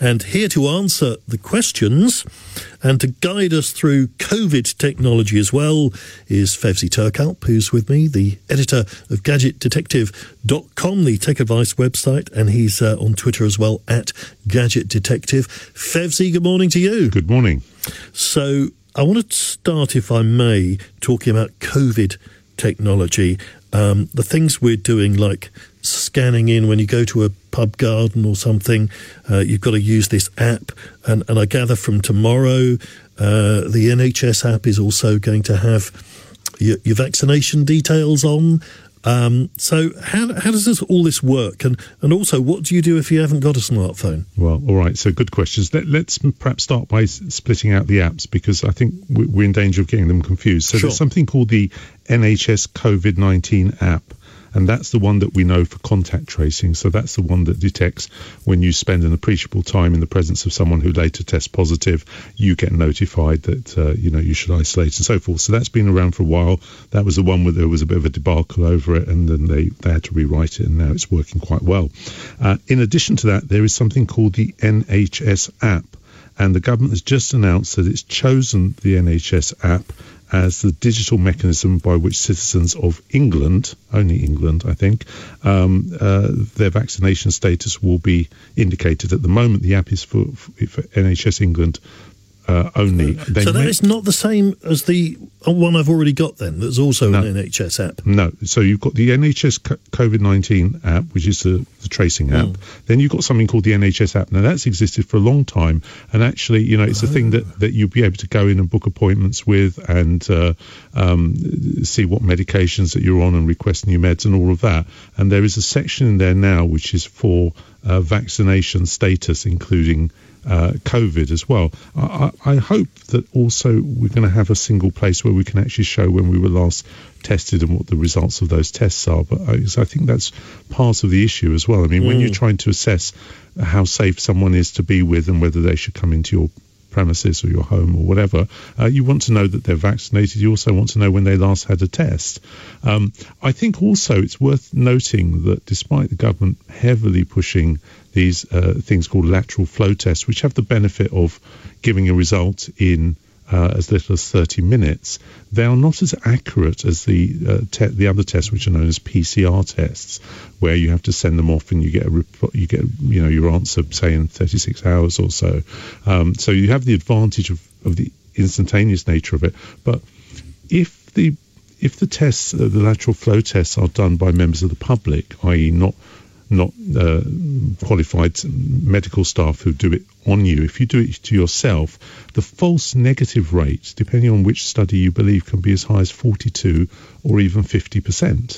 And here to answer the questions and to guide us through COVID technology as well is Fevzi Turkalp, who's with me, the editor of GadgetDetective.com, the tech advice website, and he's on Twitter as well, at Gadget Detective. Fevzi, good morning to you. Good morning. So I want to start, if I may, talking about COVID technology. The things we're doing, like scanning in when you go to a pub garden or something, you've got to use this app. And I gather from tomorrow, the NHS app is also going to have your vaccination details on. So how does all this work? And also, what do you do if you haven't got a smartphone? Well, all right, so good questions. Let's perhaps start by splitting out the apps, because I think we're in danger of getting them confused. So There's something called the NHS COVID-19 app, and that's the one that we know for contact tracing. So that's the one that detects when you spend an appreciable time in the presence of someone who later tests positive, you get notified that, you should isolate and so forth. So that's been around for a while. That was the one where there was a bit of a debacle over it, and then they had to rewrite it, and now it's working quite well. In addition to that, there is something called the NHS app, and the government has just announced that it's chosen the NHS app as the digital mechanism by which citizens of England, only England, I think, their vaccination status will be indicated. At the moment, the app is for NHS England only. So that is not the same as the one I've already got then, that's also an NHS app? No. So you've got the NHS COVID-19 app, which is the tracing app. Then you've got something called the NHS app. Now, that's existed for a long time. And actually, it's a thing that you'll be able to go in and book appointments with and see what medications that you're on and request new meds and all of that. And there is a section in there now which is for vaccination status, including COVID as well. I hope that also we're going to have a single place where we can actually show when we were last tested and what the results of those tests are. But I think that's part of the issue as well. I mean, when you're trying to assess how safe someone is to be with and whether they should come into your premises or your home or whatever, you want to know that they're vaccinated. You also want to know when they last had a test. I think also it's worth noting that despite the government heavily pushing these things called lateral flow tests, which have the benefit of giving a result in as little as 30 minutes, they are not as accurate as the other tests, which are known as PCR tests, where you have to send them off and you get your answer, say, in 36 hours or so. So you have the advantage of the instantaneous nature of it. But if the tests, the lateral flow tests, are done by members of the public, i.e. not qualified medical staff who do it on you, if you do it to yourself, the false negative rate, depending on which study you believe, can be as high as 42 or even 50%.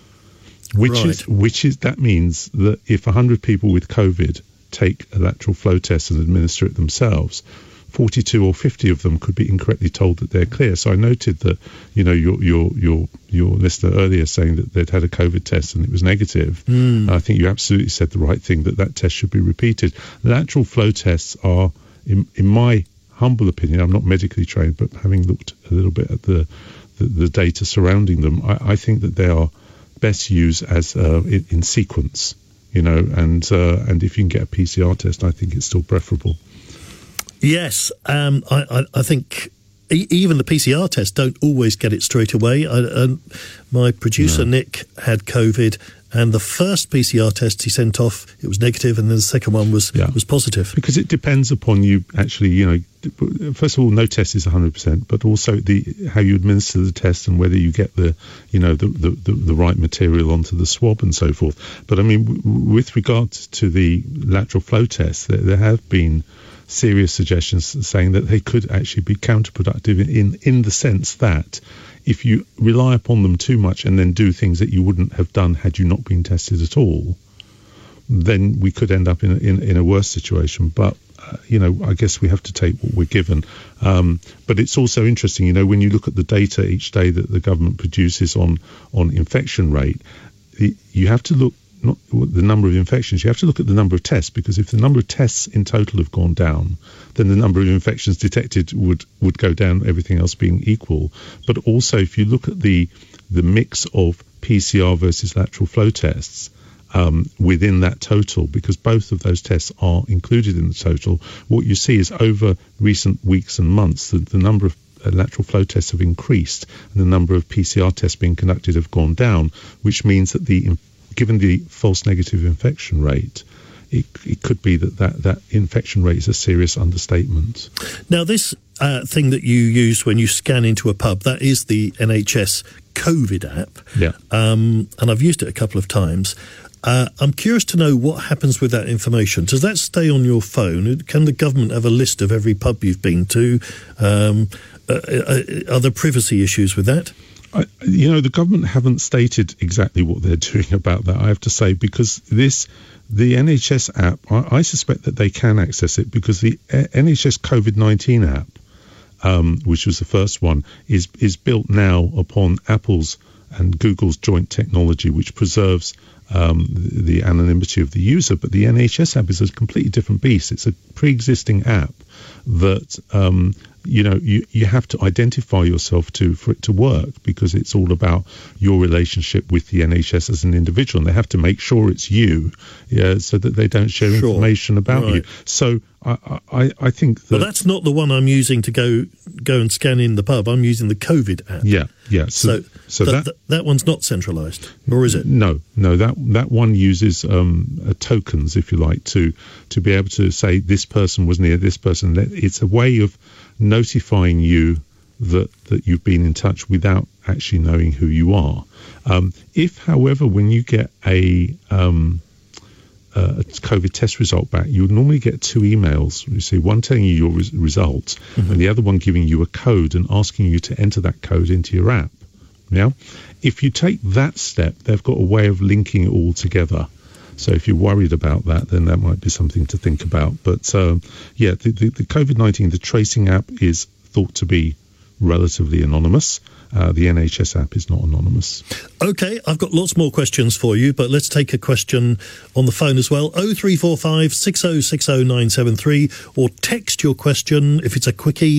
That means that if 100 people with COVID take a lateral flow test and administer it themselves, 42 or 50 of them could be incorrectly told that they're clear. So I noted that, your listener earlier saying that they'd had a COVID test and it was negative. I think you absolutely said the right thing, that test should be repeated. Lateral flow tests are, in my humble opinion, I'm not medically trained, but having looked a little bit at the data surrounding them, I think that they are best used as in sequence, and if you can get a PCR test, I think it's still preferable. Yes, I think even the PCR tests don't always get it straight away. My producer, Nick, had COVID, and the first PCR test he sent off, it was negative, and then the second one was positive. Because it depends upon you actually, first of all, no test is 100%, but also how you administer the test and whether you get the right material onto the swab and so forth. But I mean, with regard to the lateral flow test, there have been serious suggestions saying that they could actually be counterproductive in the sense that if you rely upon them too much and then do things that you wouldn't have done had you not been tested at all, then we could end up in a worse situation. But I guess we have to take what we're given. But it's also interesting, when you look at the data each day that the government produces on infection rate, you have to look not the number of infections, you have to look at the number of tests, because if the number of tests in total have gone down, then the number of infections detected would go down, everything else being equal. But also, if you look at the mix of PCR versus lateral flow tests, within that total, because both of those tests are included in the total. What you see is over recent weeks and months, the number of lateral flow tests have increased and the number of PCR tests being conducted have gone down, which means that given the false negative infection rate, it could be that infection rate is a serious understatement. Now, this thing that you use when you scan into a pub, that is the NHS COVID app. Yeah. And I've used it a couple of times. I'm curious to know what happens with that information. Does that stay on your phone? Can the government have a list of every pub you've been to? Are there privacy issues with that? The government haven't stated exactly what they're doing about that, I have to say, because the NHS app, I suspect that they can access it, because the NHS COVID-19 app, which was the first one, is built now upon Apple's and Google's joint technology, which preserves the anonymity of the user. But the NHS app is a completely different beast. It's a pre-existing app that you have to identify yourself for it to work, because it's all about your relationship with the NHS as an individual, and they have to make sure it's you, so that they don't share information about you. So I think that... Well, that's not the one I'm using to go and scan in the pub. I'm using the COVID app. Yeah. So that one's not centralised, or is it? No. That one uses tokens, if you like, to be able to say this person was near this person. It's a way of notifying you that you've been in touch without actually knowing who you are. If, however, when you get a COVID test result back, you would normally get two emails. You see, one telling you your results, and the other one giving you a code and asking you to enter that code into your app. Yeah, if you take that step, they've got a way of linking it all together. So if you're worried about that, then that might be something to think about. But the COVID-19, the tracing app is thought to be relatively anonymous. The NHS app is not anonymous. OK, I've got lots more questions for you, but let's take a question on the phone as well. 0345 6060 973, or text your question, if it's a quickie,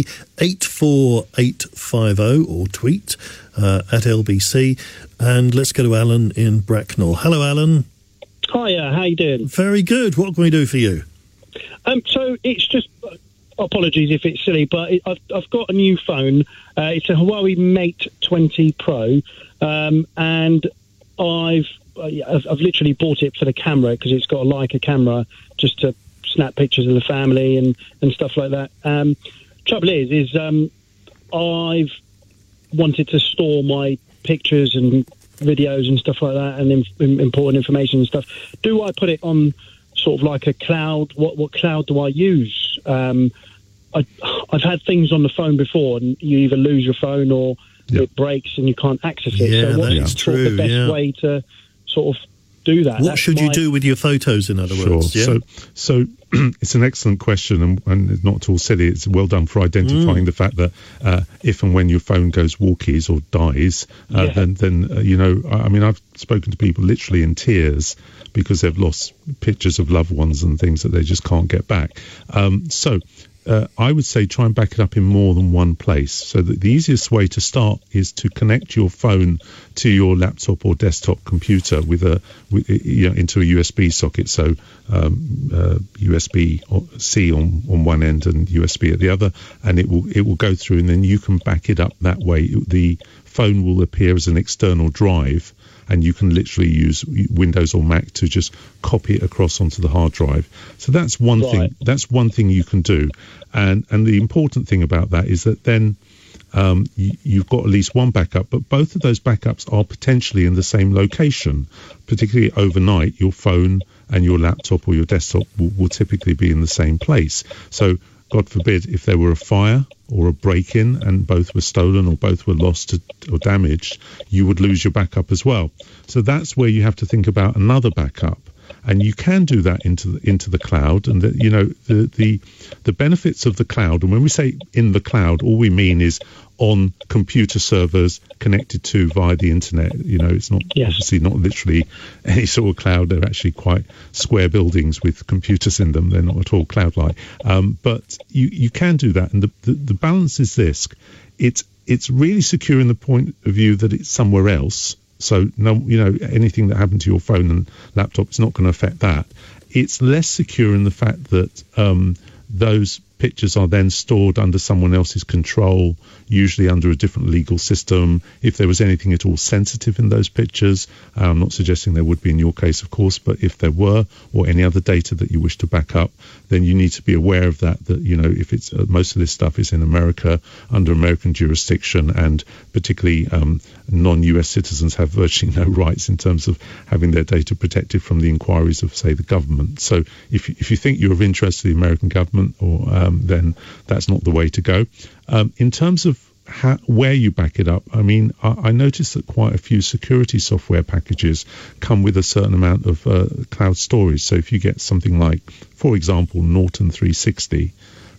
84850, or tweet at LBC. And let's go to Alan in Bracknell. Hello, Alan. Hiya, how you doing? Very good. What can we do for you? So it's just, apologies if it's silly, but I've got a new phone. It's a Huawei Mate 20 Pro, and I've literally bought it for the camera, because it's got a Leica camera just to snap pictures of the family and stuff like that. Trouble is I've wanted to store my pictures and videos and stuff like that, and important information and stuff. Do I put it on sort of like a cloud? What cloud do I use? I've had things on the phone before, and you either lose your phone or it breaks and you can't access it. Yeah, so what's true. The best way to sort of do that? What should you do with your photos, in other words? Yeah? So it's an excellent question, and not at all silly. It's well done for identifying the fact that if and when your phone goes walkies or dies, then I mean, I've spoken to people literally in tears because they've lost pictures of loved ones and things that they just can't get back. I would say try and back it up in more than one place. So that the easiest way to start is to connect your phone to your laptop or desktop computer into a USB socket. So USB-C on one end and USB at the other, and it will go through, and then you can back it up that way. The phone will appear as an external drive, and you can literally use Windows or Mac to just copy it across onto the hard drive. So that's one thing. That's one thing you can do. And the important thing about that is that then you've got at least one backup, but both of those backups are potentially in the same location. Particularly overnight, your phone and your laptop or your desktop will typically be in the same place. So God forbid, if there were a fire or a break-in and both were stolen or both were lost or damaged, you would lose your backup as well. So that's where you have to think about another backup. And you can do that into the cloud. And the benefits of the cloud, and when we say in the cloud, all we mean is on computer servers connected to via the internet. It's not obviously not literally any sort of cloud. They're actually quite square buildings with computers in them. They're not at all cloud-like. But you can do that. And the balance is this. It's really secure in the point of view that it's somewhere else, So no, anything that happened to your phone and laptop is not going to affect that. It's less secure in the fact that those pictures are then stored under someone else's control, usually under a different legal system. If there was anything at all sensitive in those pictures, I'm not suggesting there would be in your case, of course, but if there were, or any other data that you wish to back up, then you need to be aware of that, if it's most of this stuff is in America, under American jurisdiction, and particularly non-US citizens have virtually no rights in terms of having their data protected from the inquiries of, say, the government. So if you think you're of interest to the American government, or then that's not the way to go. In terms of where you back it up, I noticed that quite a few security software packages come with a certain amount of cloud storage. So if you get something like, for example, Norton 360,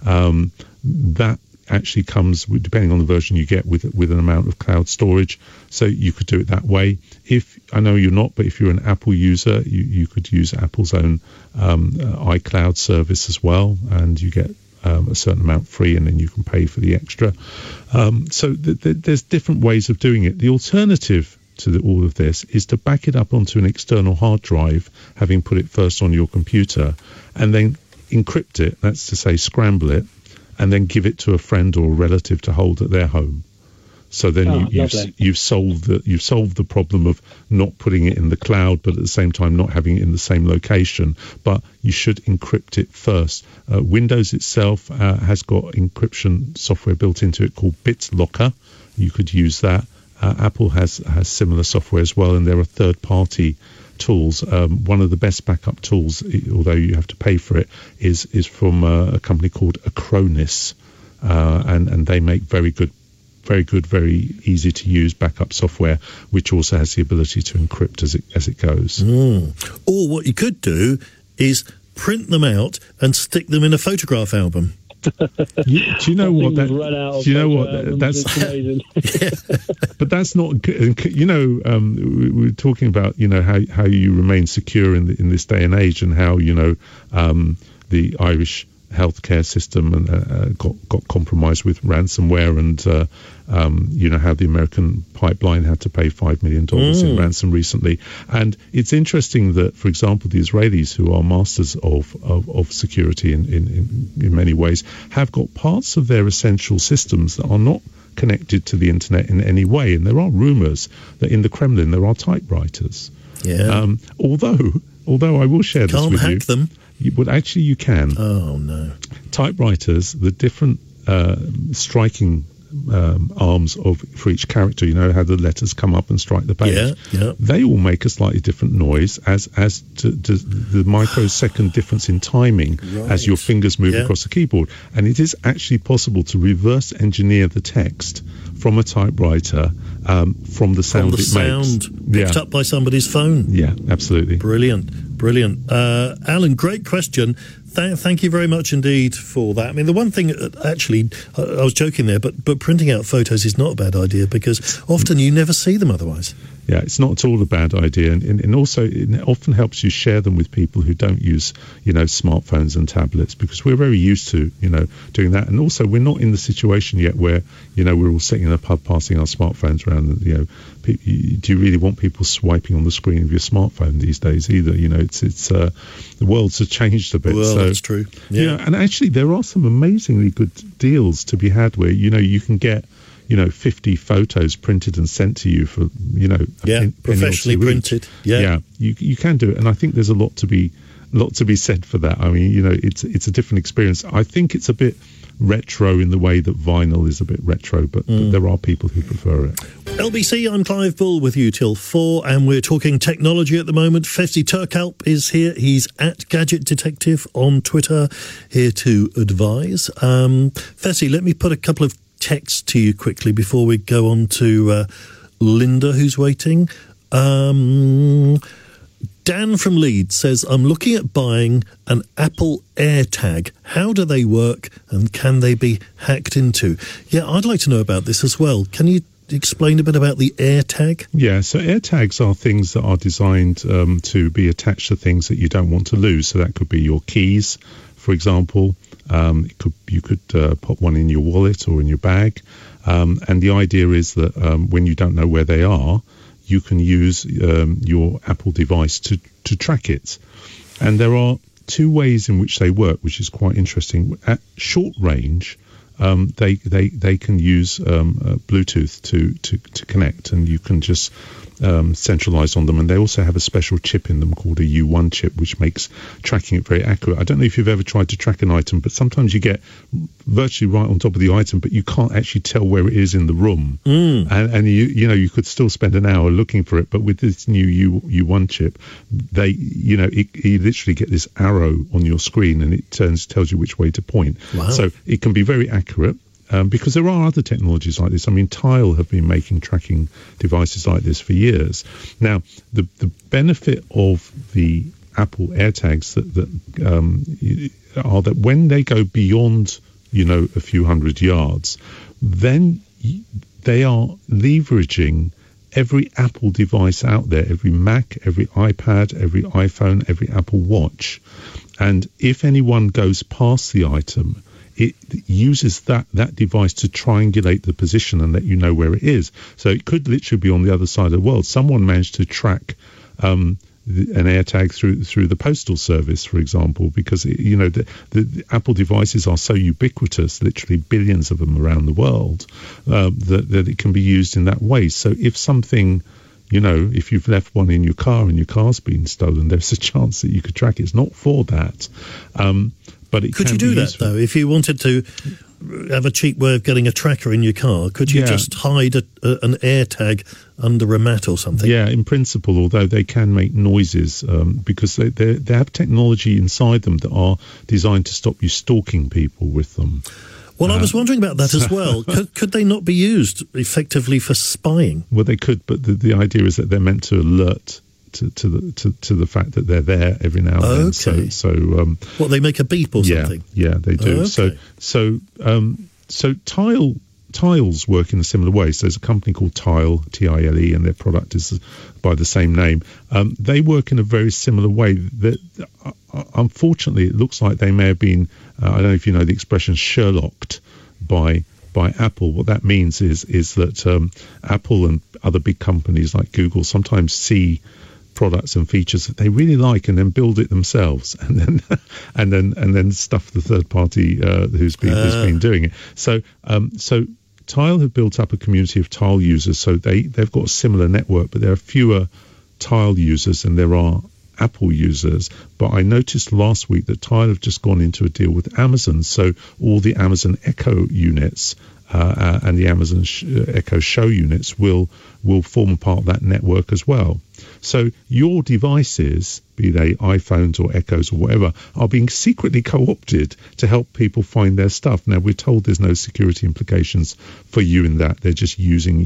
that actually comes, depending on the version you get, with an amount of cloud storage. So you could do it that way. If I know you're not, but if you're an Apple user, you could use Apple's own iCloud service as well, and you get a certain amount free, and then you can pay for the extra. So there's different ways of doing it. The alternative to all of this is to back it up onto an external hard drive, having put it first on your computer, and then encrypt it, that's to say scramble it, and then give it to a friend or a relative to hold at their home. So then you've solved the problem of not putting it in the cloud, but at the same time not having it in the same location. But you should encrypt it first. Windows itself has got encryption software built into it called BitLocker. You could use that. Apple has similar software as well, and there are third-party tools. One of the best backup tools, although you have to pay for it, is from a company called Acronis, and they make very good, very easy to use backup software, which also has the ability to encrypt as it goes. Or what you could do is print them out and stick them in a photograph album. Do you know what? That's but that's not. We were talking about how you remain secure in this day and age, and how the Irish healthcare system and got compromised with ransomware, and how the American pipeline had to pay $5 million in ransom recently. And it's interesting that, for example, the Israelis, who are masters of security in many ways, have got parts of their essential systems that are not connected to the internet in any way. And there are rumors that in the Kremlin there are typewriters. Yeah. Although I will share this with you. Can't hack them. But actually you can. Oh, no. Typewriters, the different striking arms for each character, how the letters come up and strike the page. Yeah. They all make a slightly different noise as to the microsecond difference in timing as your fingers move across the keyboard. And it is actually possible to reverse engineer the text from a typewriter from the sound it makes. Picked up by somebody's phone. Yeah, absolutely. Brilliant. Alan, great question. Thank you very much indeed for that. The one thing, actually, I was joking there, but printing out photos is not a bad idea, because often you never see them otherwise. Yeah, it's not at all a bad idea, and also it often helps you share them with people who don't use, smartphones and tablets, because we're very used to, doing that. And also, we're not in the situation yet where, we're all sitting in a pub passing our smartphones around. And, do you really want people swiping on the screen of your smartphone these days either? It's the world's changed a bit. Well, so, that's true. Yeah. And actually, there are some amazingly good deals to be had where, you can get 50 photos printed and sent to you for, professionally printed. Yeah, you can do it. And I think there's a lot to be said for that. It's a different experience. I think it's a bit retro in the way that vinyl is a bit retro, but there are people who prefer it. LBC, I'm Clive Bull with you till 4, and we're talking technology at the moment. Festi Turkalp is here. He's at Gadget Detective on Twitter, here to advise. Festi, let me put a couple of texts to you quickly before we go on to Linda, who's waiting. Dan from Leeds says, I'm looking at buying an Apple AirTag. How do they work, and can they be hacked into? Yeah, I'd like to know about this as well. Can you explain a bit about the AirTag? Yeah, so AirTags are things that are designed to be attached to things that you don't want to lose. So that could be your keys, for example. You could put one in your wallet or in your bag. And the idea is that when you don't know where they are, you can use your Apple device to track it. And there are two ways in which they work, which is quite interesting. At short range, they can use Bluetooth to connect, and you can just centralize on them. And they also have a special chip in them called a U1 chip, which makes tracking it very accurate. I don't know if you've ever tried to track an item, but sometimes you get virtually right on top of the item, but you can't actually tell where it is in the room. And you could still spend an hour looking for it. But with this new U1 chip, you literally get this arrow on your screen, and it tells you which way to point. Wow. So it can be very accurate. Because there are other technologies like this. I mean, Tile have been making tracking devices like this for years. Now, the benefit of the Apple AirTags are that when they go beyond, a few hundred yards, then they are leveraging every Apple device out there, every Mac, every iPad, every iPhone, every Apple Watch. And if anyone goes past the item, it uses that device to triangulate the position and let you know where it is. So it could literally be on the other side of the world. Someone managed to track an AirTag through the postal service, for example, because the Apple devices are so ubiquitous, literally billions of them around the world, that it can be used in that way. So if something, if you've left one in your car and your car's been stolen, there's a chance that you could track it. It's not for that. But it could you do that, though? If you wanted to have a cheap way of getting a tracker in your car, could you just hide an AirTag under a mat or something? Yeah, in principle, although they can make noises because they have technology inside them that are designed to stop you stalking people with them. Well, I was wondering about that as well. Could they not be used effectively for spying? Well, they could, but the idea is that they're meant to alert to the fact that they're there every now and then. So they make a beep or something? Yeah, they do. Okay. So Tiles work in a similar way. So there's a company called Tile, Tile, and their product is by the same name. They work in a very similar way. That unfortunately, it looks like they may have been, I don't know if you know the expression, Sherlocked by Apple. What that means is that Apple and other big companies like Google sometimes see products and features that they really like and then build it themselves and then stuff the third party who's been doing it. So Tile have built up a community of Tile users, so they've got a similar network, but there are fewer Tile users than there are Apple users. But I noticed last week that Tile have just gone into a deal with Amazon, so all the Amazon Echo units and the Amazon Echo Show units will form part of that network as well. So your devices, be they iPhones or Echoes or whatever, are being secretly co-opted to help people find their stuff. Now, we're told there's no security implications for you in that. They're just using,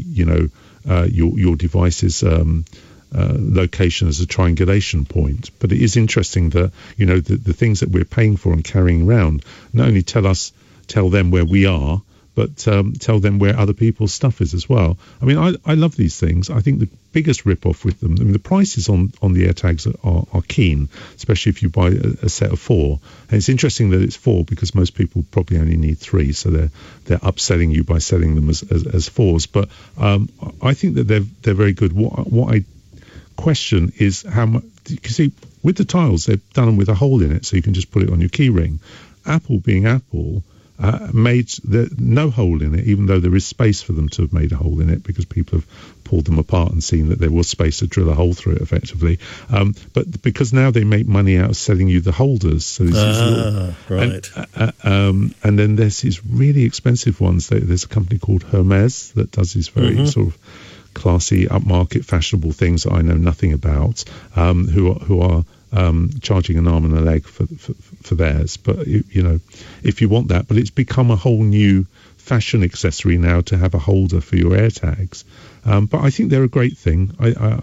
your device's location as a triangulation point. But it is interesting that, the things that we're paying for and carrying around not only tell them where we are, but tell them where other people's stuff is as well. I mean, I love these things. I think the biggest rip-off with them, I mean, the prices on the AirTags are keen, especially if you buy a set of 4. And it's interesting that it's 4 because most people probably only need 3, so they're upselling you by selling them as 4s. But I think that they're very good. What I question is how much, because see, with the Tiles, they've done them with a hole in it, so you can just put it on your key ring. Apple, being Apple, made no hole in it, even though there is space for them to have made a hole in it because people have pulled them apart and seen that there was space to drill a hole through it effectively. But because now they make money out of selling you the holders. So right. And then there's these really expensive ones. There's a company called Hermes that does these very sort of classy, upmarket, fashionable things that I know nothing about, who are charging an arm and a leg for theirs. But if you want that, but it's become a whole new fashion accessory now to have a holder for your AirTags. But I think they're a great thing.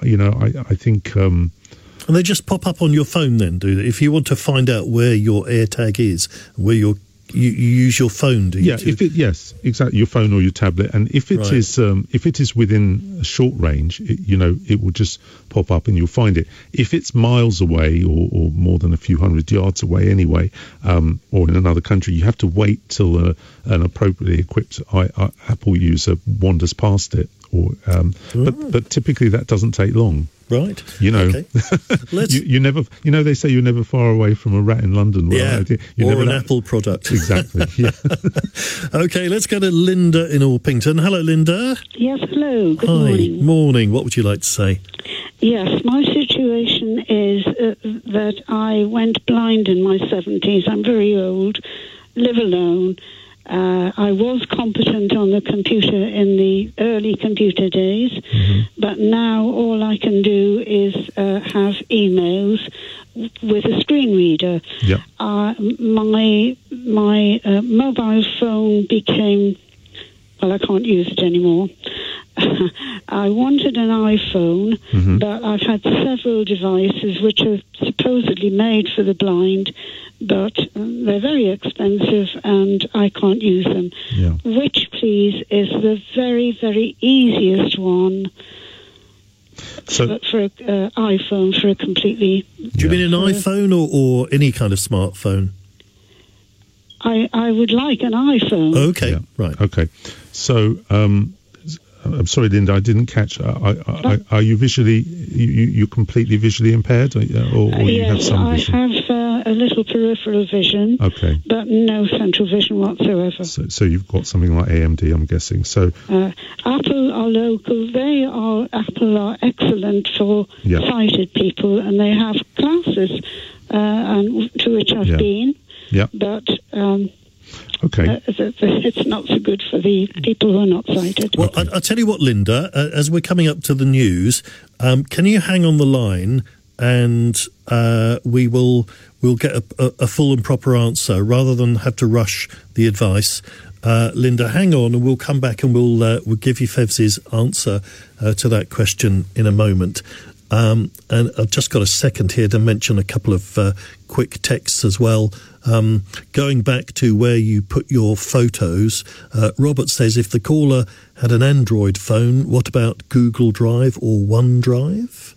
I think. And they just pop up on your phone then, do they? If you want to find out where your AirTag is, where you use your phone, do you? Yeah, yes, exactly, your phone or your tablet. And if it is within a short range, it will just pop up and you'll find it. If it's miles away or more than a few hundred yards away anyway, or in another country, you have to wait till an appropriately equipped Apple user wanders past it, But typically that doesn't take long. Right. You know, Okay. you never. You know, they say you're never far away from a rat in London. Yeah. You're Or never an Apple product. Exactly. Yeah. Okay, let's go to Linda in Orpington. Hello, Linda. Yes, hello. Good Hi. morning. Morning. What would you like to say? Yes, my situation is that I went blind in my 70s. I'm very old, live alone. I was competent on the computer in the early computer days, but now all I can do is have emails with a screen reader. Yeah. My mobile phone became, well, I can't use it anymore. I wanted an iPhone, but I've had several devices which are supposedly made for the blind, but they're very expensive and I can't use them. Yeah. Which, please, is the very, very easiest one for an iPhone, for a completely... Do you mean an iPhone or any kind of smartphone? I would like an iPhone. Okay, Yeah. right. Okay. So, I'm sorry, Linda, I didn't catch. Are you visually? You completely visually impaired, or you have Yes, some vision? I have a little peripheral vision, Okay. but no central vision whatsoever. So you've got something like AMD, I'm guessing. So Apple are local. Apple are excellent for Yeah. sighted people, and they have classes to which I've been. Yeah. But okay. it's not so good for the people who are not sighted. Well, I'll tell you what, Linda, as we're coming up to the news, can you hang on the line and we'll get a full and proper answer rather than have to rush the advice. Linda, hang on and we'll come back and we'll give you Fevzi's answer to that question in a moment. And I've just got a second here to mention a couple of quick texts as well. Going back to where you put your photos, Robert says if the caller had an Android phone, what about Google Drive or OneDrive?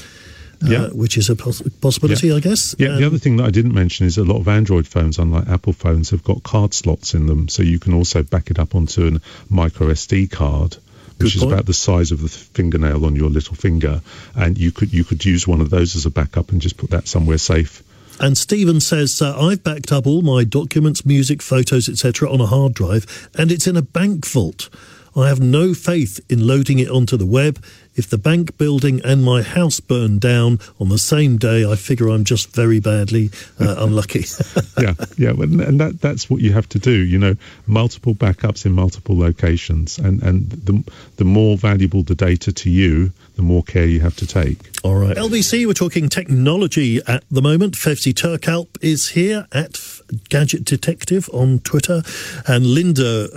Which is a possibility, I guess. Yeah, the other thing that I didn't mention is a lot of Android phones, unlike Apple phones, have got card slots in them, so you can also back it up onto a micro SD card, which is about the size of the fingernail on your little finger, and you could use one of those as a backup and just put that somewhere safe. And Stephen says, I've backed up all my documents, music, photos, etc. on a hard drive, and it's in a bank vault. I have no faith in loading it onto the web. If the bank building and my house burn down on the same day, I figure I'm just very badly unlucky. Yeah, and that's what you have to do. You know, multiple backups in multiple locations, and the more valuable the data to you, the more care you have to take. All right. LBC, we're talking technology at the moment. Fevzi Turkalp is here at Gadget Detective on Twitter. And Linda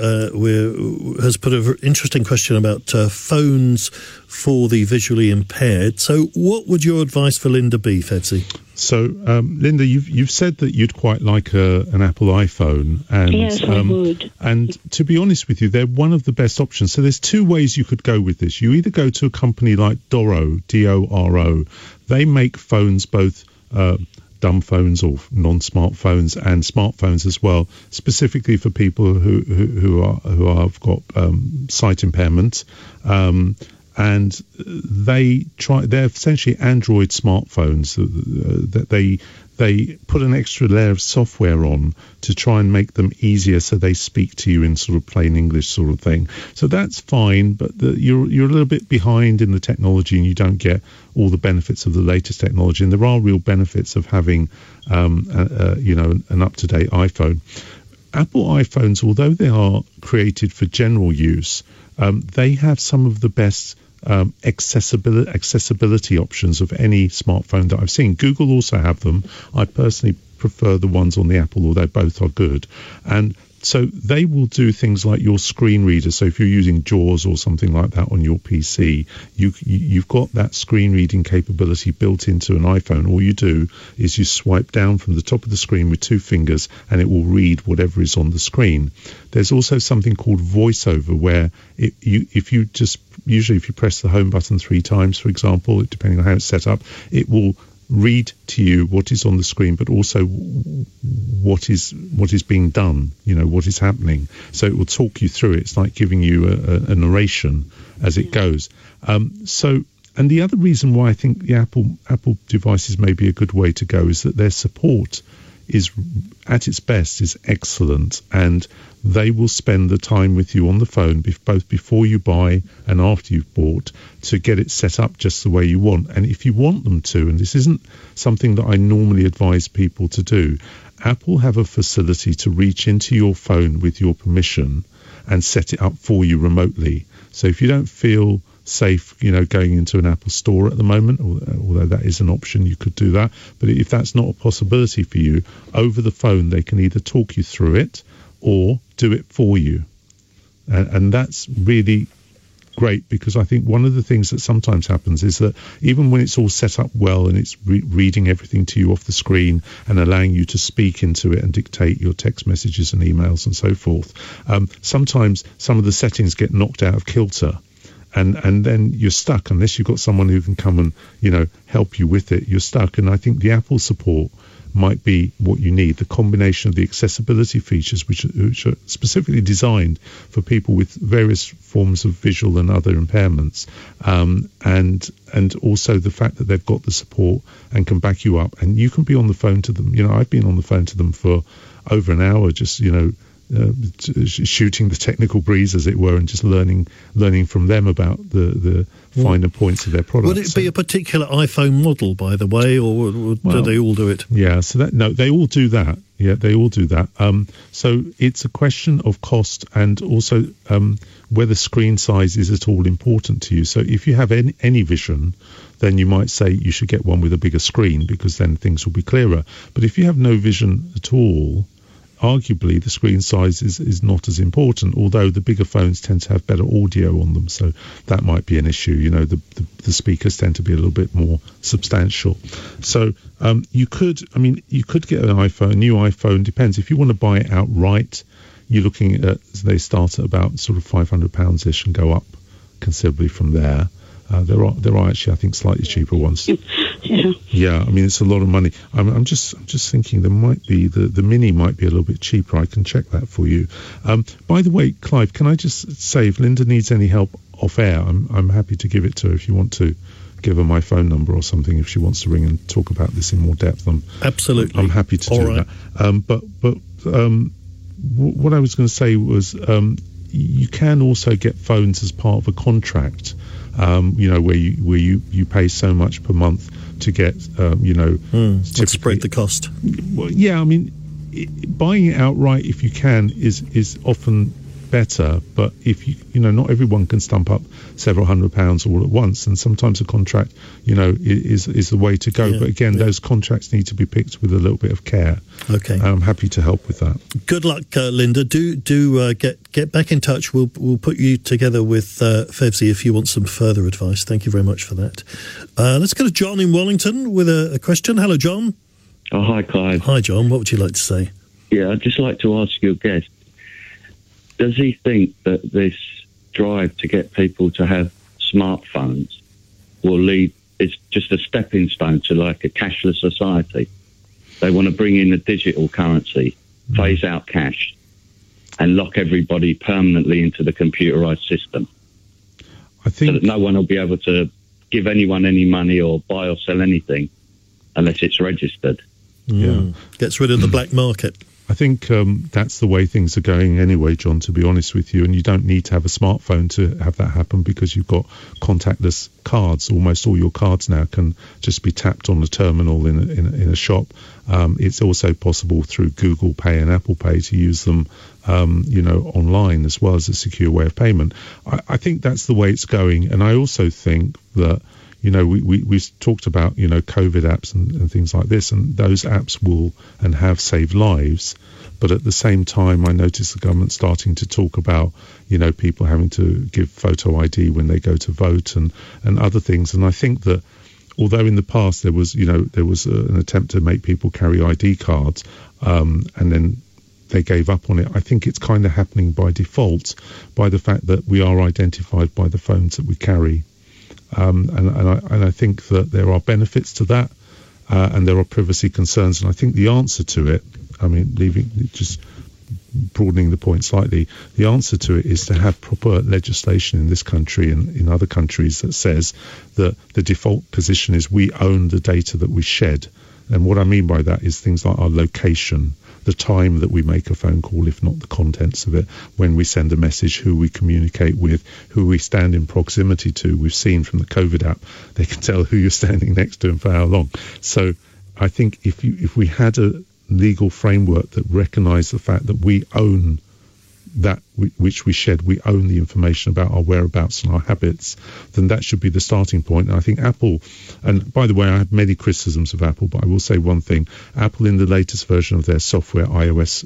has put an interesting question about phones for the visually impaired. So what would your advice for Linda be, Fevzi? So, Linda, you've said that you'd quite like an Apple iPhone. And, yes, I would. And to be honest with you, they're one of the best options. So there's two ways you could go with this. You either go to a company like Doro, D-O-R-O. They make phones, both dumb phones or non-smartphones and smartphones as well, specifically for people who have got sight impairment. And they're essentially Android smartphones that they put an extra layer of software on to try and make them easier so they speak to you in sort of plain English sort of thing. So that's fine, but you're a little bit behind in the technology and you don't get all the benefits of the latest technology. And there are real benefits of having an up-to-date iPhone. Apple iPhones, although they are created for general use, they have some of the best accessibility options of any smartphone that I've seen. Google also have them. I personally prefer the ones on the Apple, although both are good. And so they will do things like your screen reader. So if you're using JAWS or something like that on your PC, you've got that screen reading capability built into an iPhone. All you do is you swipe down from the top of the screen with two fingers and it will read whatever is on the screen. There's also something called VoiceOver, where if you press the home button 3 times, for example, depending on how it's set up, it will read to you what is on the screen, but also what is being done, what is happening. So it will talk you through it. It's like giving you a narration as it goes. And the other reason why I think the Apple devices may be a good way to go is that their support is, at its best, is excellent, and they will spend the time with you on the phone, both before you buy and after you've bought, to get it set up just the way you want. And if you want them to, and this isn't something that I normally advise people to do, Apple have a facility to reach into your phone with your permission and set it up for you remotely. So if you don't feel safe, going into an Apple store at the moment, although that is an option, you could do that. But if that's not a possibility for you, over the phone, they can either talk you through it or do it for you. And that's really great, because I think one of the things that sometimes happens is that even when it's all set up well and it's reading everything to you off the screen and allowing you to speak into it and dictate your text messages and emails and so forth, sometimes some of the settings get knocked out of kilter. And then you're stuck unless you've got someone who can come and, help you with it. You're stuck. And I think the Apple support might be what you need, the combination of the accessibility features, which are specifically designed for people with various forms of visual and other impairments, and also the fact that they've got the support and can back you up. And you can be on the phone to them. I've been on the phone to them for over an hour, just, shooting the technical breeze, as it were, and just learning from them about the finer points of their product. Would it be a particular iPhone model, by the way, or do they all do it? Yeah, they all do that. Yeah, they all do that. So it's a question of cost, and also whether screen size is at all important to you. So if you have any vision, then you might say you should get one with a bigger screen, because then things will be clearer. But if you have no vision at all, arguably the screen size is not as important, although the bigger phones tend to have better audio on them, so that might be an issue. The speakers tend to be a little bit more substantial. So you could get an iPhone, a new iPhone. Depends. If you want to buy it outright, you're looking at, they start at about sort of £500 ish and go up considerably from there. There are actually, I think, slightly cheaper ones. Yeah, I mean, it's a lot of money. I'm just thinking there might be the Mini might be a little bit cheaper. I can check that for you. By the way, Clive, can I just say, if Linda needs any help off air, I'm happy to give it to her. If you want to give her my phone number or something, if she wants to ring and talk about this in more depth, I'm happy to do that. But what I was going to say was, you can also get phones as part of a contract. Where you pay so much per month to get, spread the cost. Well, yeah, I mean, buying it outright, if you can, is often better. But if not everyone can stump up several £100 all at once, and sometimes a contract, is the way to go. Yeah, but again, those contracts need to be picked with a little bit of care. Okay, I'm happy to help with that. Good luck, Linda. Do get back in touch. We'll put you together with Fevzi if you want some further advice. Thank you very much for that. Let's go to John in Wallington with a question. Hello, John. Oh, hi, Clive. Hi, John. What would you like to say? Yeah, I'd just like to ask your guest, does he think that this drive to get people to have smartphones will lead, it's just a stepping stone to like a cashless society? They want to bring in a digital currency, phase out cash, and lock everybody permanently into the computerized system. I think, so that no one will be able to give anyone any money or buy or sell anything unless it's registered. Yeah, gets rid of the black market. I think that's the way things are going anyway, John, to be honest with you. And you don't need to have a smartphone to have that happen, because you've got contactless cards. Almost all your cards now can just be tapped on the terminal in a shop. It's also possible through Google Pay and Apple Pay to use them, online as well as a secure way of payment. I think that's the way it's going. And I also think that, we talked about, COVID apps and things like this, and those apps will and have saved lives. But at the same time, I noticed the government starting to talk about, people having to give photo ID when they go to vote and other things. And I think that although in the past there was an attempt to make people carry ID cards, and then they gave up on it, I think it's kind of happening by default, by the fact that we are identified by the phones that we carry. And I think that there are benefits to that. and there are privacy concerns. And I think the answer to it, I mean, broadening the point slightly, the answer to it is to have proper legislation in this country and in other countries that says that the default position is we own the data that we shed. And what I mean by that is things like our location, the time that we make a phone call, if not the contents of it, when we send a message, who we communicate with, who we stand in proximity to. We've seen from the COVID app, they can tell who you're standing next to and for how long. So I think if we had a legal framework that recognised the fact that we own that which we shed, we own the information about our whereabouts and our habits, then that should be the starting point. And I think Apple, and by the way, I have many criticisms of Apple, but I will say one thing. Apple, in the latest version of their software, iOS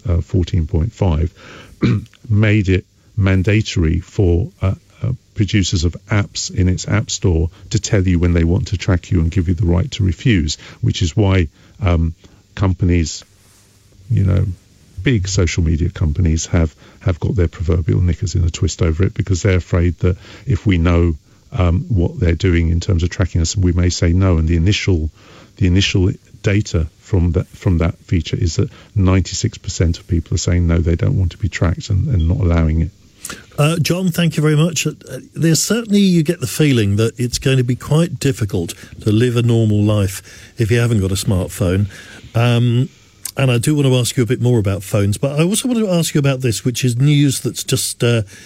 14.5, made it mandatory for producers of apps in its app store to tell you when they want to track you and give you the right to refuse, which is why companies, big social media companies have got their proverbial knickers in a twist over it, because they're afraid that if we know what they're doing in terms of tracking us, we may say no. And the initial data from that feature is that 96% of people are saying no, they don't want to be tracked and not allowing it. John, thank you very much. There's certainly, you get the feeling that it's going to be quite difficult to live a normal life if you haven't got a smartphone. And I do want to ask you a bit more about phones, but I also want to ask you about this, which is news that's just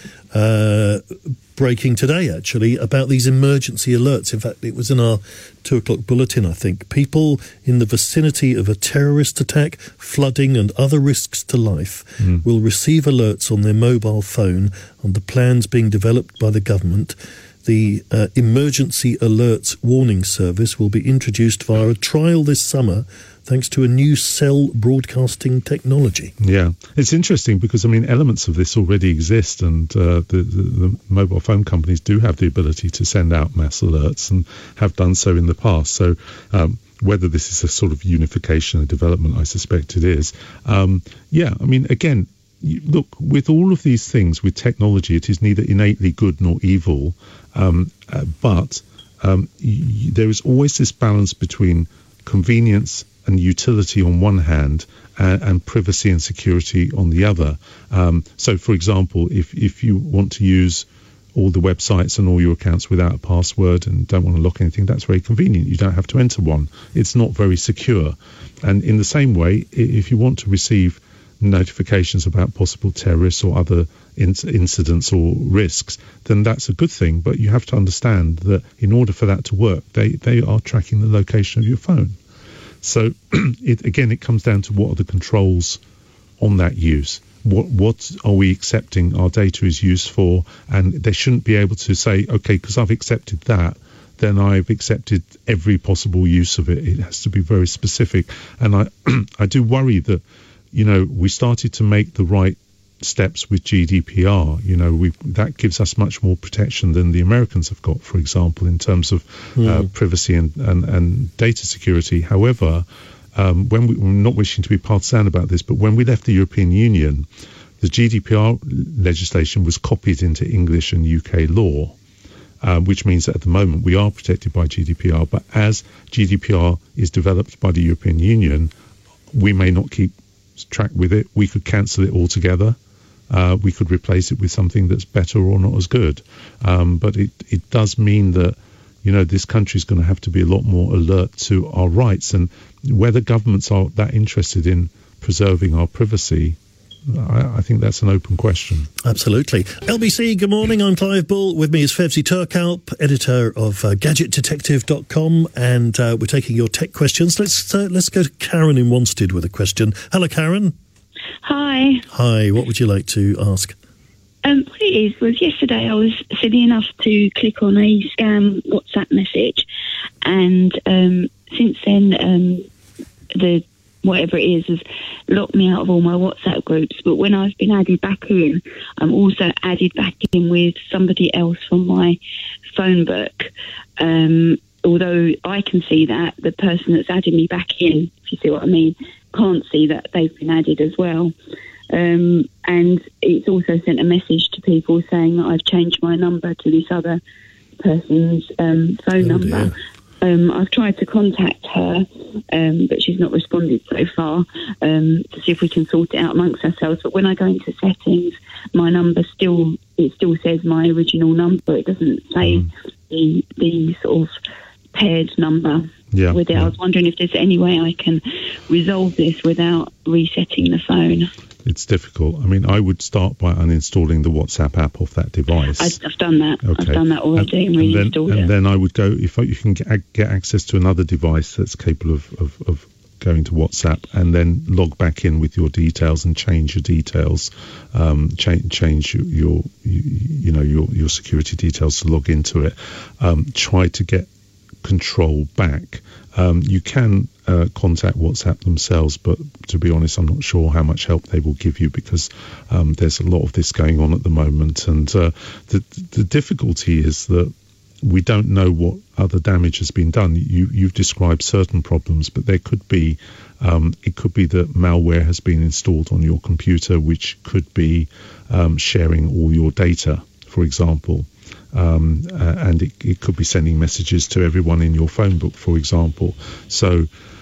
breaking today, actually, about these emergency alerts. In fact, it was in our 2:00 bulletin, I think. People in the vicinity of a terrorist attack, flooding and other risks to life will receive alerts on their mobile phone on the plans being developed by the government. The Emergency Alerts Warning Service will be introduced via a trial this summer, thanks to a new cell broadcasting technology. Yeah, it's interesting because, I mean, elements of this already exist, and the mobile phone companies do have the ability to send out mass alerts and have done so in the past. So whether this is a sort of unification and development, I suspect it is. Yeah, I mean, again, look, with all of these things, with technology, it is neither innately good nor evil, but there is always this balance between convenience and utility on one hand, and privacy and security on the other. So, for example, if you want to use all the websites and all your accounts without a password and don't want to lock anything, that's very convenient. You don't have to enter one. It's not very secure. And in the same way, if you want to receive notifications about possible terrorists or other incidents or risks, then that's a good thing. But you have to understand that in order for that to work, they are tracking the location of your phone. So it comes down to what are the controls on that use. What are we accepting our data is used for? And they shouldn't be able to say, okay, because I've accepted that, then I've accepted every possible use of it. It has to be very specific. And I do worry that, we started to make the right steps with GDPR. That gives us much more protection than the Americans have got, for example, in terms of privacy and data security. However, when we're not wishing to be partisan about this, but when we left the European Union, the GDPR legislation was copied into English and UK law, which means that at the moment we are protected by GDPR. But as GDPR is developed by the European Union, we may not keep track with it. We could cancel it altogether. We could replace it with something that's better or not as good. But it does mean that, this country is going to have to be a lot more alert to our rights. And whether governments are that interested in preserving our privacy, I think that's an open question. Absolutely. LBC, good morning. I'm Clive Bull. With me is Fevzi Turkalp, editor of GadgetDetective.com, and we're taking your tech questions. Let's go to Karen in Wanstead with a question. Hello, Karen. Hi. Hi. What would you like to ask? What it is was yesterday I was silly enough to click on a scam WhatsApp message, and since then the whatever it is has locked me out of all my WhatsApp groups. But when I've been added back in, I'm also added back in with somebody else from my phone book. Although I can see that, the person that's added me back in, if you see what I mean, can't see that they've been added as well. And it's also sent a message to people saying that I've changed my number to this other person's phone number. Dear. I've tried to contact her, but she's not responded so far, to see if we can sort it out amongst ourselves. But when I go into settings, my number still says my original number. It doesn't say the sort of paired number with it. I was wondering if there's any way I can resolve this without resetting the phone. It's difficult. I mean, I would start by uninstalling the WhatsApp app off that device. I've done that. Okay. I've done that already and reinstalled it. And then I would go, if you can get access to another device that's capable of going to WhatsApp, and then log back in with your details and change your details, change your security details to log into it. Try to get control back. You can contact WhatsApp themselves, but to be honest, I'm not sure how much help they will give you, because there's a lot of this going on at the moment, and the difficulty is that we don't know what other damage has been done. You've described certain problems, but there could be it could be that malware has been installed on your computer, which could be sharing all your data, for example. And it could be sending messages to everyone in your phone book, for example. So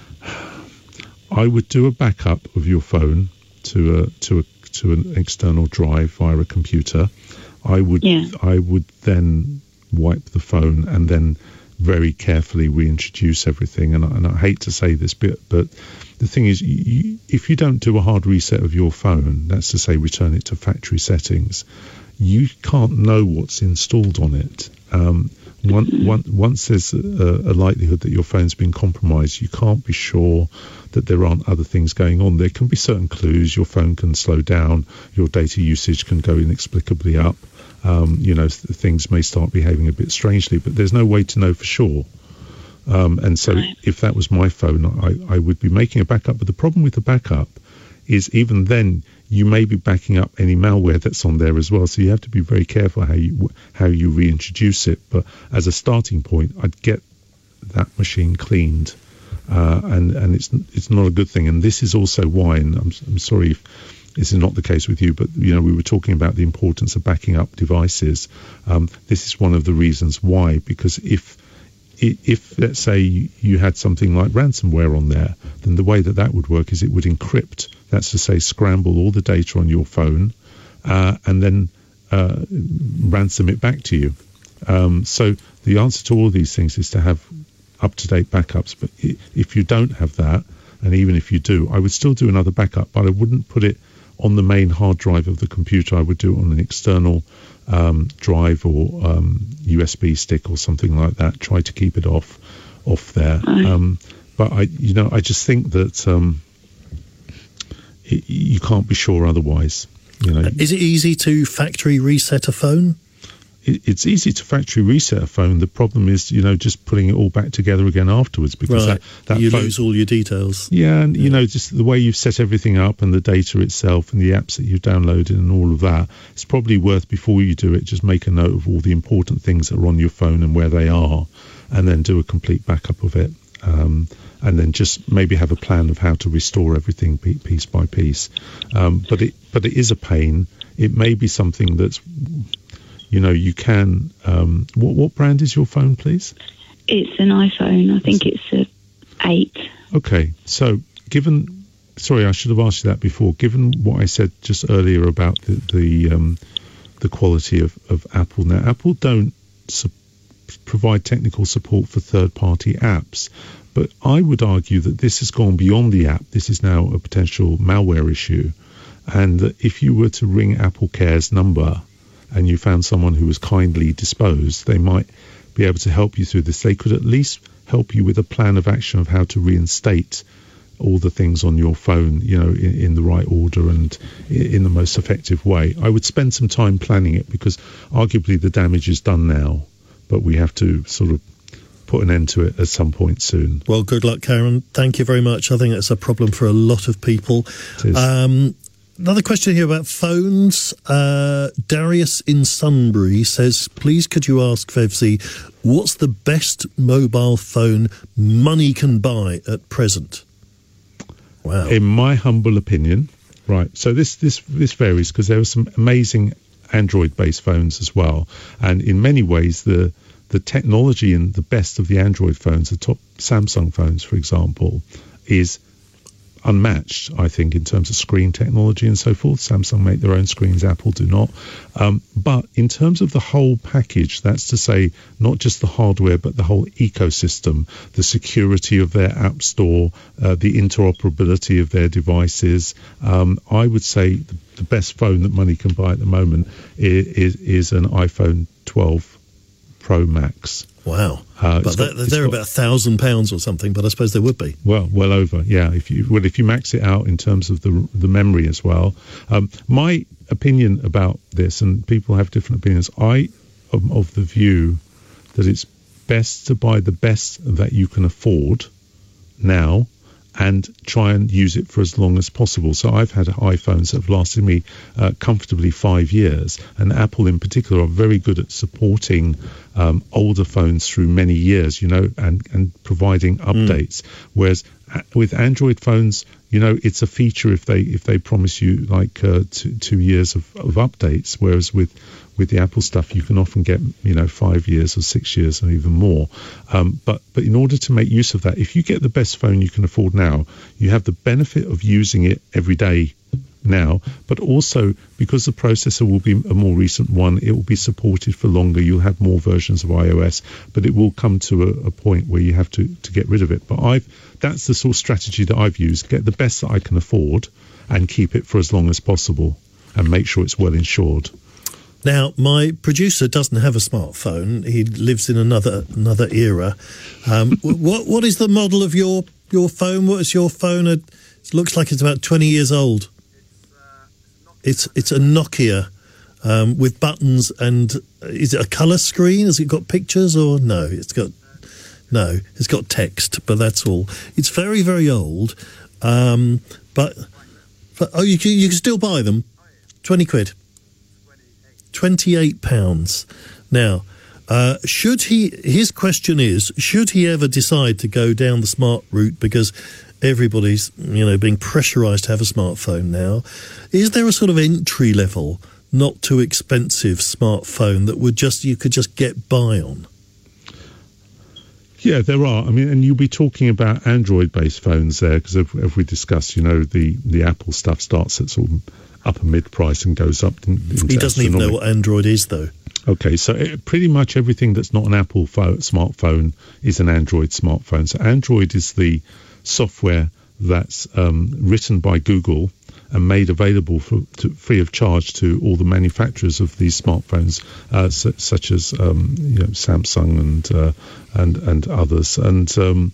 I would do a backup of your phone to an external drive via a computer. I would then wipe the phone and then very carefully reintroduce everything. And I hate to say this bit, but the thing is, if you don't do a hard reset of your phone, that's to say return it to factory settings, you can't know what's installed on it. Once there's a likelihood that your phone's been compromised, you can't be sure that there aren't other things going on. There can be certain clues. Your phone can slow down. Your data usage can go inexplicably up. Things may start behaving a bit strangely, but there's no way to know for sure. And so if that was my phone, I would be making a backup. But the problem with the backup is even then, you may be backing up any malware that's on there as well. So you have to be very careful how you reintroduce it. But as a starting point, I'd get that machine cleaned, and it's not a good thing. And this is also why, and I'm sorry if this is not the case with you, but we were talking about the importance of backing up devices. This is one of the reasons why, because if let's say you had something like ransomware on there, then the way that would work is it would encrypt. That's to say, scramble all the data on your phone and then ransom it back to you. So the answer to all of these things is to have up-to-date backups. But if you don't have that, and even if you do, I would still do another backup, but I wouldn't put it on the main hard drive of the computer. I would do it on an external drive or USB stick or something like that. Try to keep it off there. But I just think that you can't be sure otherwise. Is it easy to factory reset a phone? It's easy to factory reset a phone. The problem is, just putting it all back together again afterwards, because that you phone, lose all your details. Yeah, and just the way you've set everything up and the data itself and the apps that you've downloaded and all of that, it's probably worth, before you do it, just make a note of all the important things that are on your phone and where they are, and then do a complete backup of it. And then just maybe have a plan of how to restore everything piece by piece. But it is a pain. It may be something that's, you can. What brand is your phone, please? It's an iPhone. I think it's a 8. Okay, so sorry, I should have asked you that before. Given what I said just earlier about the quality of Apple, now Apple don't provide technical support for third-party apps. But I would argue that this has gone beyond the app. This is now a potential malware issue. And that if you were to ring Apple Care's number and you found someone who was kindly disposed, they might be able to help you through this. They could at least help you with a plan of action of how to reinstate all the things on your phone, in the right order and in the most effective way. I would spend some time planning it, because arguably the damage is done now, but we have to sort of put an end to it at some point soon. Well, good luck, Karen. Thank you very much. I think that's a problem for a lot of people. It is. Another question here about phones. Darius in Sunbury says, please could you ask Fevzi, what's the best mobile phone money can buy at present? Wow. In my humble opinion, right, so this varies, because there are some amazing Android-based phones as well. And in many ways, the the technology in the best of the Android phones, the top Samsung phones, for example, is unmatched, I think, in terms of screen technology and so forth. Samsung make their own screens, Apple do not. But in terms of the whole package, that's to say not just the hardware, but the whole ecosystem, the security of their app store, the interoperability of their devices, I would say the best phone that money can buy at the moment is an iPhone 12 Pro Max. Wow. But they're about £1,000 or something, but I suppose they would be. Well over, yeah. If you max it out in terms of the memory as well. My opinion about this, and people have different opinions, I am of the view that it's best to buy the best that you can afford now and try and use it for as long as possible. So I've had iPhones that have lasted me comfortably 5 years, and Apple in particular are very good at supporting older phones through many years, and providing updates. Whereas with Android phones, it's a feature if they promise you like 2 years of updates, whereas with the Apple stuff, you can often get 5 years or 6 years or even more. But in order to make use of that, if you get the best phone you can afford now, you have the benefit of using it every day now, but also because the processor will be a more recent one, it will be supported for longer. You'll have more versions of iOS, but it will come to a point where you have to get rid of it. But that's the sort of strategy that I've used: get the best that I can afford and keep it for as long as possible and make sure it's well insured. Now, my producer doesn't have a smartphone. He lives in another era. What is the model of your phone? What is your phone? It looks like it's about 20 years old. It's a Nokia with buttons, and is it a colour screen? Has it got pictures or no? It's got text, but that's all. It's very, very old, but you can still buy them. 20 quid. £28. Now, his question is, should he ever decide to go down the smart route, because everybody's, being pressurised to have a smartphone now, is there a sort of entry level, not too expensive smartphone that you could just get by on? Yeah, there are. I mean, and you'll be talking about Android-based phones there, because if we discussed, the Apple stuff starts at sort of upper mid-price and goes up. He doesn't even know what Android is, though. Okay, so pretty much everything that's not an Apple smartphone is an Android smartphone. So Android is the software that's written by Google and made available free of charge to all the manufacturers of these smartphones, such as Samsung and others, and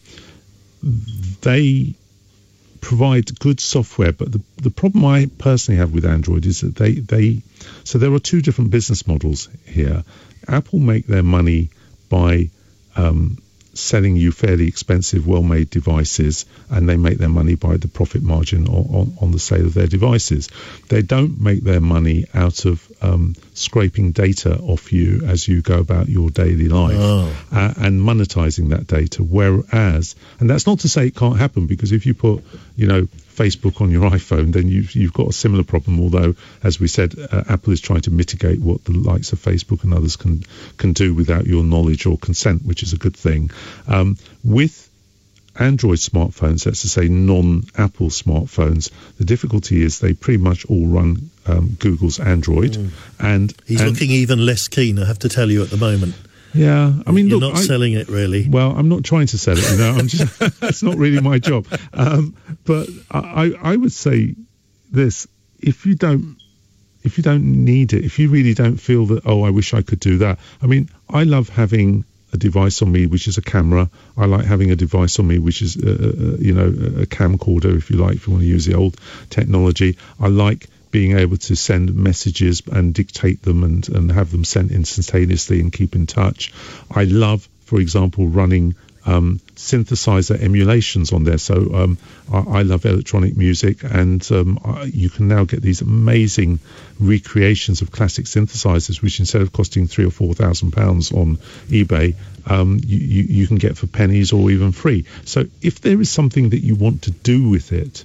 they provide good software. But the problem I personally have with Android is that so there are two different business models here. Apple make their money by selling you fairly expensive, well-made devices, and they make their money by the profit margin on the sale of their devices. They don't make their money out of scraping data off you as you go about your daily life and monetizing that data. Whereas, and that's not to say it can't happen, because if you put, Facebook on your iPhone, then you've got a similar problem. Although, as we said, Apple is trying to mitigate what the likes of Facebook and others can do without your knowledge or consent, which is a good thing. With Android smartphones, that's to say non-Apple smartphones, the difficulty is they pretty much all run Google's Android. And he's looking even less keen, I have to tell you, at the moment. Yeah, I mean, you're not selling it really. Well, I'm not trying to sell it. I'm just that's not really my job. But I would say this: if you don't need it, if you really don't feel that, I wish I could do that. I mean, I love having a device on me which is a camera. I like having a device on me which is a camcorder, if you like, if you want to use the old technology. I like being able to send messages and dictate them and have them sent instantaneously and keep in touch. I love, for example, running synthesizer emulations on there. So I love electronic music, and you can now get these amazing recreations of classic synthesizers, which instead of costing £3,000 or £4,000 on eBay, you can get for pennies or even free. So if there is something that you want to do with it,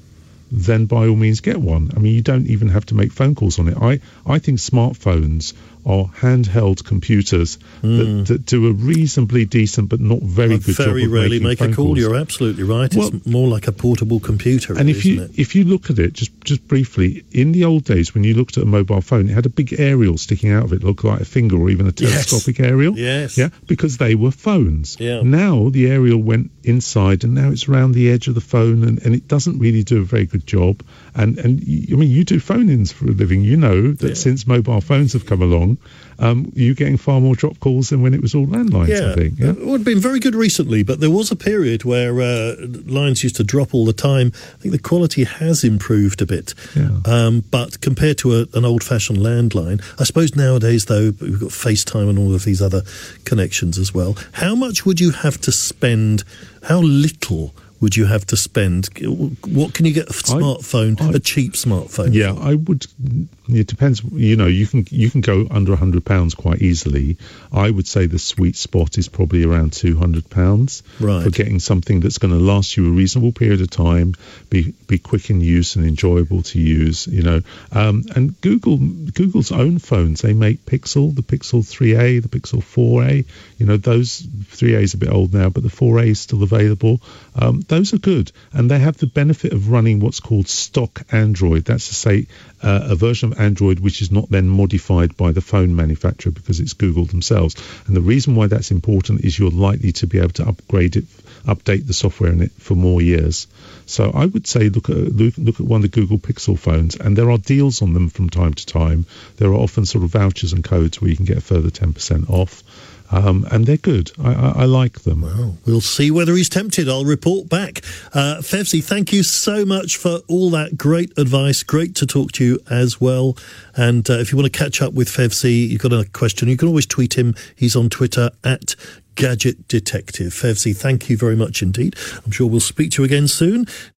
then by all means get one. I mean, you don't even have to make phone calls on it. I think smartphones are handheld computers that do a reasonably decent but not very good job of very rarely make a call. calls. You're absolutely right. It's more like a portable computer. And isn't it? if you look at it just briefly, in the old days when you looked at a mobile phone, it had a big aerial sticking out of it, looked like a finger or even a telescopic aerial. Yes. Yeah, because they were phones. Yeah. Now the aerial went inside, and now it's around the edge of the phone, and it doesn't really do a very good job. And I mean, you do phone-ins for a living. You know that since mobile phones have come along, you're getting far more drop calls than when it was all landlines, I think. Yeah? Well, it's been very good recently, but there was a period where lines used to drop all the time. I think the quality has improved a bit. Yeah. But compared to an old-fashioned landline, I suppose nowadays, though, we've got FaceTime and all of these other connections as well. How much would you have to spend? How little would you have to spend? What can you get a smartphone, a cheap smartphone? Yeah, I would. It depends. You know, you can go under £100 quite easily. I would say the sweet spot is probably around £200 for getting something that's going to last you a reasonable period of time, be quick in use and enjoyable to use. You know, and Google's own phones, they make Pixel, the Pixel 3a, the Pixel 4a. You know, those 3a is a bit old now, but the 4a is still available. Those are good, and they have the benefit of running what's called stock Android. That's to say, a version of Android which is not then modified by the phone manufacturer because it's Google themselves. And the reason why that's important is you're likely to be able to update the software in it for more years. So I would say look at one of the Google Pixel phones, and there are deals on them from time to time. There are often sort of vouchers and codes where you can get a further 10% off. And they're good. I like them. Well, we'll see whether he's tempted. I'll report back. Fevzi, thank you so much for all that great advice. Great to talk to you as well. And if you want to catch up with Fevzi, you've got a question, you can always tweet him. He's on Twitter at Gadget Detective. Fevzi, thank you very much indeed. I'm sure we'll speak to you again soon.